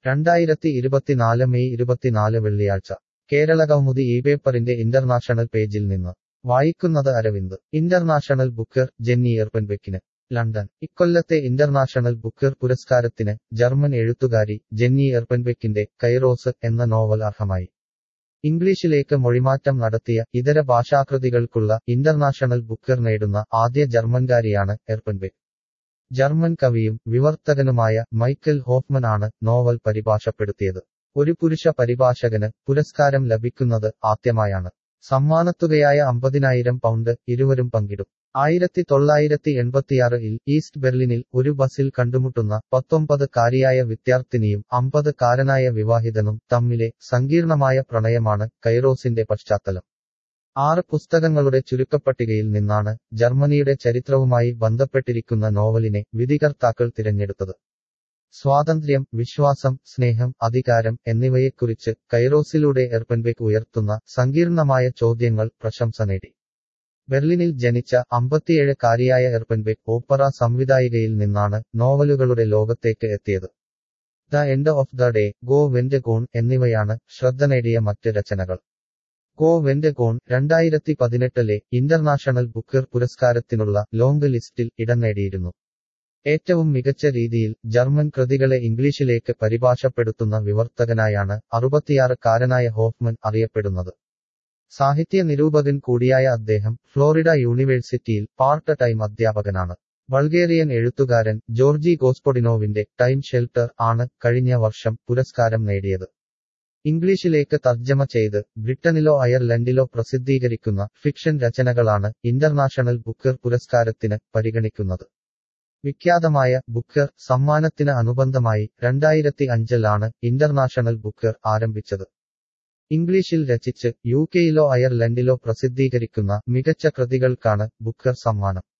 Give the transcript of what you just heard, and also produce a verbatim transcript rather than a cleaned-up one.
രണ്ടായിരത്തി ഇരുപത്തിനാല് മെയ് ഇരുപത്തിനാല് വെള്ളിയാഴ്ച കേരളകൗമുദി ഈ പേപ്പറിന്റെ ഇന്റർനാഷണൽ പേജിൽ നിന്ന് വായിക്കുന്നത് അരവിന്ദ്. ഇന്റർനാഷണൽ ബുക്കർ ജെന്നി എർപെൻബെക്കിന് ലണ്ടൻ. ഇക്കൊല്ലത്തെ ഇന്റർനാഷണൽ ബുക്കർ പുരസ്കാരത്തിന് ജർമ്മൻ എഴുത്തുകാരി ജെന്നി എർപെൻബെക്കിന്റെ കൈറോസ് എന്ന നോവൽ അർഹമായി. ഇംഗ്ലീഷിലേക്ക് മൊഴിമാറ്റം നടത്തിയ ഇതര ഭാഷാകൃതികൾക്കുള്ള ഇന്റർനാഷണൽ ബുക്കർ നേടുന്ന ആദ്യ ജർമ്മൻകാരിയാണ് എർപെൻബെക്ക്. ജർമ്മൻ കവിയും വിവർത്തകനുമായ മൈക്കൽ ഹോഫ്മൻ ആണ് നോവൽ പരിഭാഷപ്പെടുത്തിയത്. ഒരു പുരുഷ പരിഭാഷകന് പുരസ്കാരം ലഭിക്കുന്നത് ആദ്യമായാണ്. സമ്മാനത്തുകയായ അമ്പതിനായിരം പൗണ്ട് ഇരുവരും പങ്കിടും. ആയിരത്തി തൊള്ളായിരത്തി എൺപത്തിയാറിൽ ഈസ്റ്റ് ബെർലിനിൽ ഒരു ബസിൽ കണ്ടുമുട്ടുന്ന പത്തൊമ്പത് കാരിയായ വിദ്യാർത്ഥിനിയും അമ്പത് കാരനായ വിവാഹിതനും തമ്മിലെ സങ്കീർണമായ പ്രണയമാണ് കൈറോസിന്റെ പശ്ചാത്തലം. ആറ് പുസ്തകങ്ങളുടെ ചുരുക്കപ്പട്ടികയിൽ നിന്നാണ് ജർമ്മനിയുടെ ചരിത്രവുമായി ബന്ധപ്പെട്ടിരിക്കുന്ന നോവലിനെ വിധികർത്താക്കൾ തിരഞ്ഞെടുത്തത്. സ്വാതന്ത്ര്യം, വിശ്വാസം, സ്നേഹം, അധികാരം എന്നിവയെക്കുറിച്ച് കൈറോസിലൂടെ എർപെൻബെക്ക് ഉയർത്തുന്ന സങ്കീർണമായ ചോദ്യങ്ങൾ പ്രശംസ നേടി. ബെർലിനിൽ ജനിച്ച അമ്പത്തിയേഴ് കാരിയായ എർപെൻബെക്ക് ഓപ്പറ സംവിധായികയിൽ നിന്നാണ് നോവലുകളുടെ ലോകത്തേക്ക് എത്തിയത്. The end of the day, go went gone എന്നിവയാണ് ശ്രദ്ധ നേടിയ മറ്റ് രചനകൾ. ഗോ വെന്റ് ഗോൺ രണ്ടായിരത്തി പതിനെട്ടിലെ ഇന്റർനാഷണൽ ബുക്കർ പുരസ്കാരത്തിനുള്ള ലോങ് ലിസ്റ്റിൽ ഇടം നേടിയിരുന്നു. ഏറ്റവും മികച്ച രീതിയിൽ ജർമ്മൻ കൃതികളെ ഇംഗ്ലീഷിലേക്ക് പരിഭാഷപ്പെടുത്തുന്ന വിവർത്തകനായാണ് അറുപത്തിയാറ് കാരനായ ഹോഫ്മൻ അറിയപ്പെടുന്നത്. സാഹിത്യ നിരൂപകൻ കൂടിയായ അദ്ദേഹം ഫ്ലോറിഡ യൂണിവേഴ്സിറ്റിയിൽ പാർട്ട് ടൈം അധ്യാപകനാണ്. ബൾഗേറിയൻ എഴുത്തുകാരൻ ജോർജി ഗോസ്പൊഡിനോവിന്റെ ടൈം ഷെൽട്ടർ ആണ് കഴിഞ്ഞ വർഷം പുരസ്കാരം നേടിയത്. ഇംഗ്ലീഷിലേക്ക് തർജ്ജമ ചെയ്ത് ബ്രിട്ടനിലോ അയർലൻഡിലോ പ്രസിദ്ധീകരിക്കുന്ന ഫിക്ഷൻ രചനകളാണ് ഇന്റർനാഷണൽ ബുക്കർ പുരസ്കാരത്തിന് പരിഗണിക്കുന്നത്. വിഖ്യാതമായ ബുക്കർ സമ്മാനത്തിന് അനുബന്ധമായി രണ്ടായിരത്തി അഞ്ചിലാണ് ഇന്റർനാഷണൽ ബുക്കർ ആരംഭിച്ചത്. ഇംഗ്ലീഷിൽ രചിച്ച് യു കെയിലോ അയർലൻഡിലോ പ്രസിദ്ധീകരിക്കുന്ന മികച്ച കൃതികൾക്കാണ് ബുക്കർ സമ്മാനം.